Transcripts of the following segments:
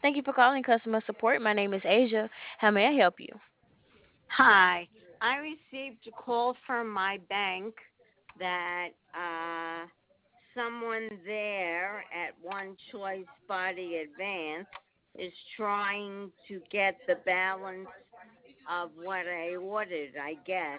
Thank you for calling customer support. My name is Asia. How may I help you? Hi. I received a call from my bank that someone there at One Choice Body Advance is trying to get the balance of what I ordered, I guess,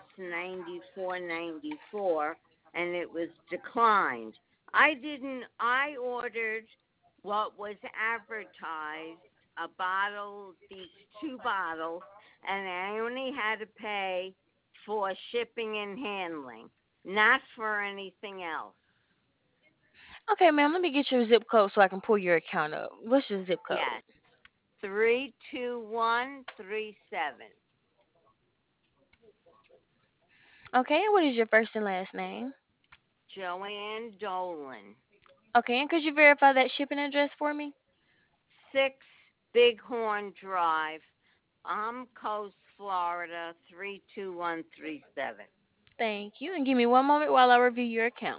94.94, and it was declined. I ordered what was advertised, a bottle, these two bottles, and I only had to pay for shipping and handling, not for anything else. Okay, ma'am, let me get your zip code so I can pull your account up. What's your zip code? Yes, 32137. Okay, and what is your first and last name? Joanne Dolan. Okay, and could you verify that shipping address for me? 6 Bighorn Drive, Coast, Florida 32137. Thank you, and give me one moment while I review your account.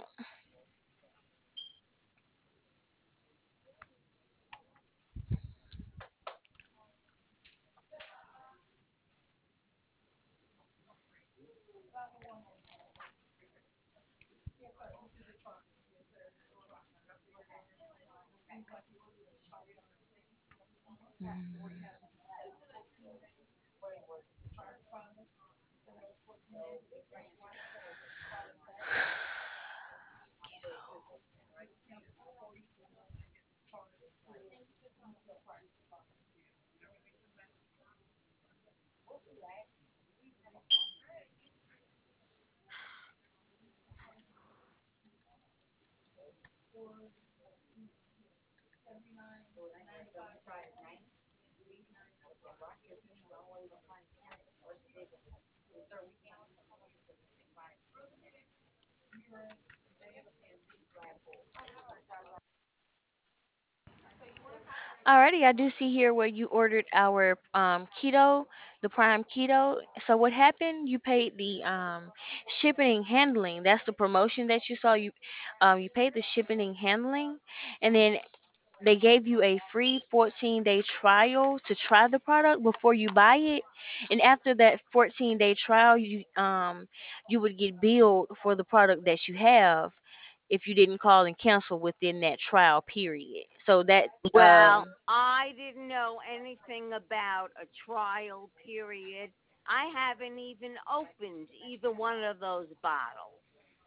Alrighty, I do see here where you ordered our keto, the prime keto. So what happened? You paid the shipping and handling. That's the promotion that you saw. You paid the shipping and handling, and then they gave you a free 14-day trial to try the product before you buy it. And after that 14-day trial, you would get billed for the product that you have if you didn't call and cancel within that trial period. So that Well, I didn't know anything about a trial period. I haven't even opened either one of those bottles.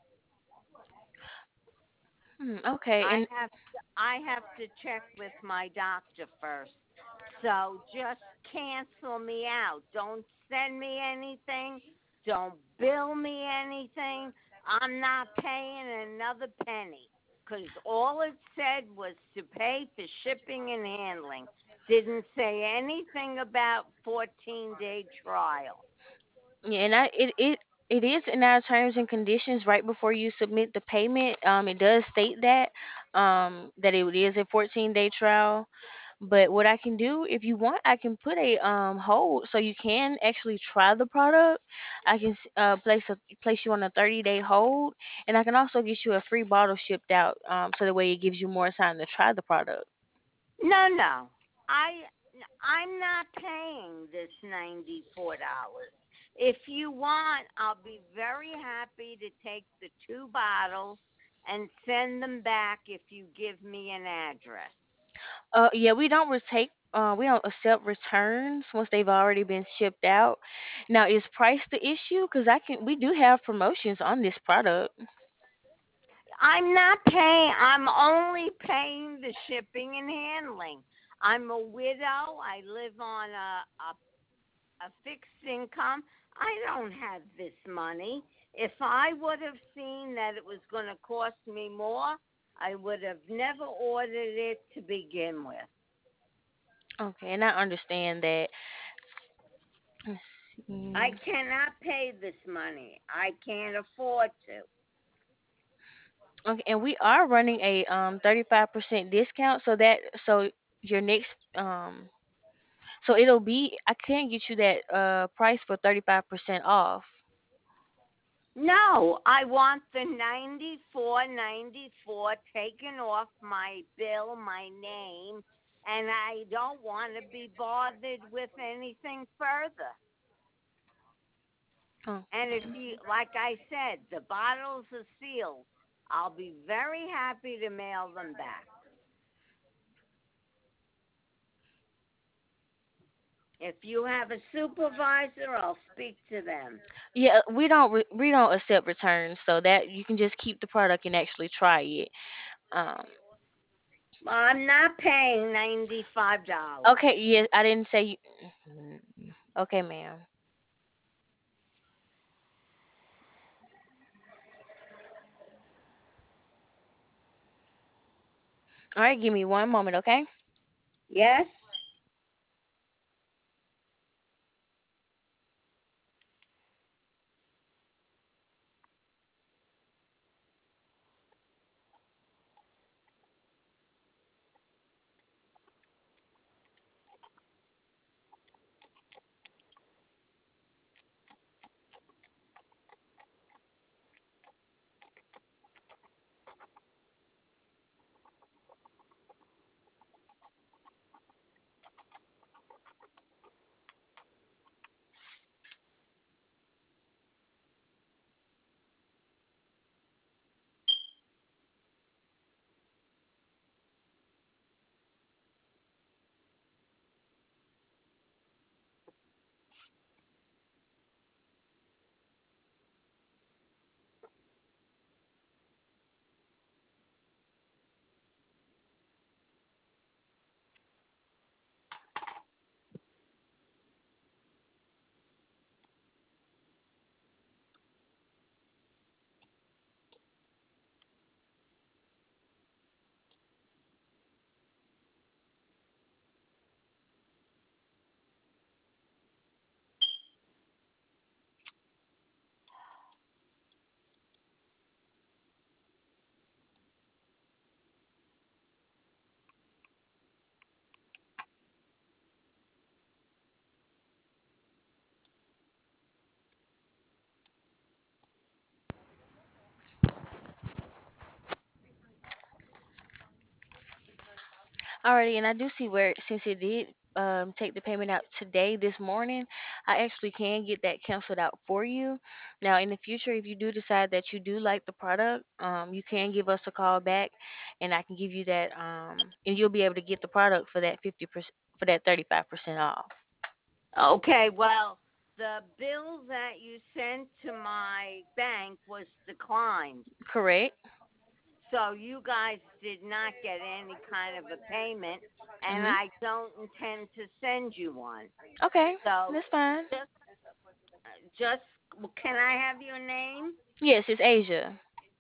okay. And I have to check with my doctor first. So just cancel me out. Don't send me anything. Don't bill me anything. I'm not paying another penny because all it said was to pay for shipping and handling. Didn't say anything about 14-day trial. yeah, and it is in our terms and conditions right before you submit the payment. It does state that it is a 14-day trial. But what I can do, if you want, I can put a hold so you can actually try the product. I can place you on a 30-day hold, and I can also get you a free bottle shipped out. So that way it gives you more time to try the product. No, no. I I'm not paying this $94. If you want, I'll be very happy to take the two bottles and send them back if you give me an address. Yeah, we don't accept returns once they've already been shipped out. Now, is price the issue? Because we do have promotions on this product. I'm not paying. I'm only paying the shipping and handling. I'm a widow. I live on a fixed income. I don't have this money. If I would have seen that it was going to cost me more, I would have never ordered it to begin with. Okay, and I understand that. Let's I see. cannot pay this money. I can't afford to. Okay, and we are running a 35% discount, so your next um so it'll be I can get you that price for 35% off. No, I want the 94.94 taken off my bill, my name, and I don't want to be bothered with anything further. Oh. And if you, like I said, the bottles are sealed, I'll be very happy to mail them back. If you have a supervisor, I'll speak to them. Yeah, we don't accept returns, so that you can just keep the product and actually try it. Um, Well, I'm not paying $95. okay, yes, I didn't say you. Okay, ma'am. All right, give me one moment, okay? Yes? Alrighty, and I do see where since it did take the payment out today, this morning, I actually can get that canceled out for you. Now, in the future, if you do decide that you do like the product, you can give us a call back, and I can give you that, and you'll be able to get the product for that 50%, for that 35% off. Okay, well, the bill that you sent to my bank was declined. Correct. So you guys did not get any kind of a payment, and Mhm. I don't intend to send you one. Okay, So that's fine. just, just, can I have your name? Yes, it's Asia.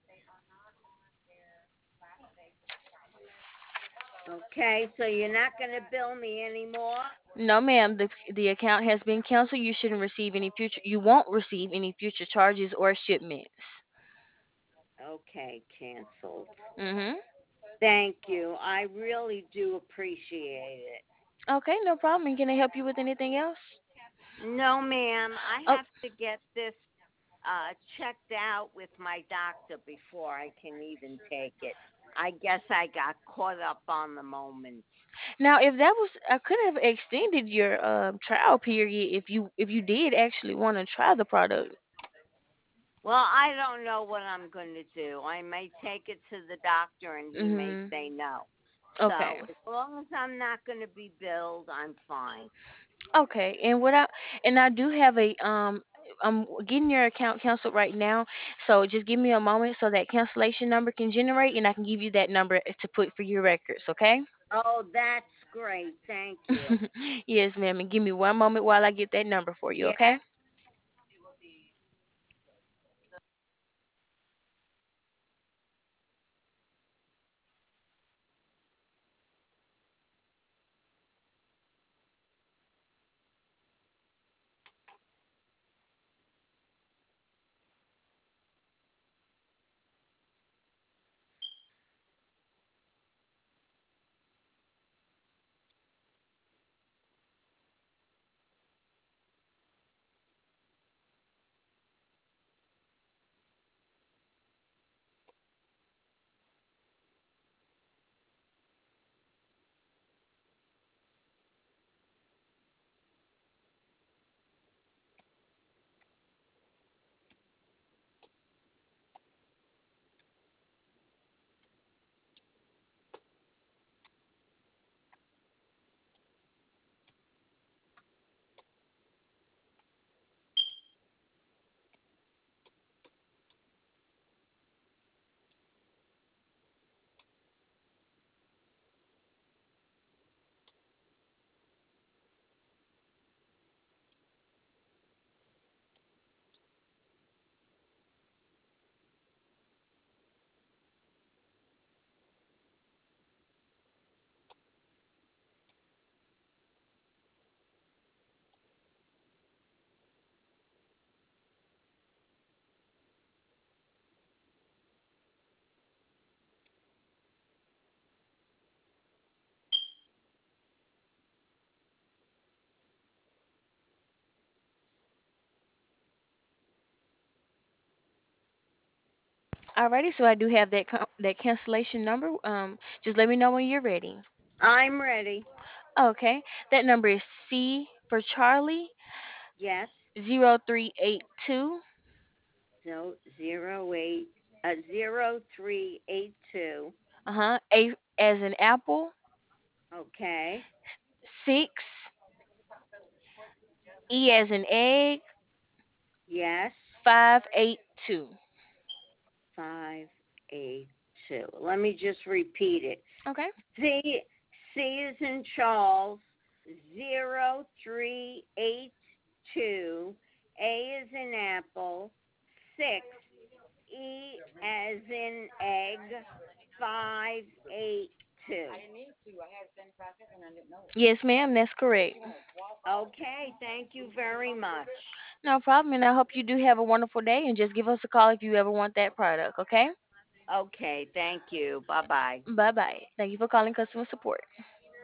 Okay, so you're not going to bill me anymore? No, ma'am. The account has been canceled. You shouldn't receive any future. You won't receive any future charges or shipments. Okay, canceled. Mhm. Thank you. I really do appreciate it. Okay, no problem. And can I help you with anything else? No, ma'am, I Oh, have to get this checked out with my doctor before I can even take it. I guess I got caught up on the moment. now if that was, I could have extended your trial period if you did actually want to try the product. Well, I don't know what I'm going to do. I may take it to the doctor and he may Mhm. say no. Okay. So as long as I'm not going to be billed, I'm fine. Okay. And I do have a I'm getting your account canceled right now. So just give me a moment so that cancellation number can generate and I can give you that number to put for your records, okay? Oh, that's great. Thank you. Yes, ma'am. And give me one moment while I get that number for you, okay? Yes. Alrighty, so I do have that cancellation number. Just let me know when you're ready. I'm ready. Okay, that number is C for Charlie Yes. 0382. So 0382. A as in apple. Okay. 6 E as in egg. Yes. 582. 582. Let me just repeat it. Okay. C C is in Charles 0382. A is in apple 6. E as in egg 582. Yes, ma'am. That's correct. Okay, thank you very much. No problem. And I hope you do have a wonderful day. And just give us a call if you ever want that product. Okay. Okay, thank you. Bye bye. Bye bye. Thank you for calling customer support.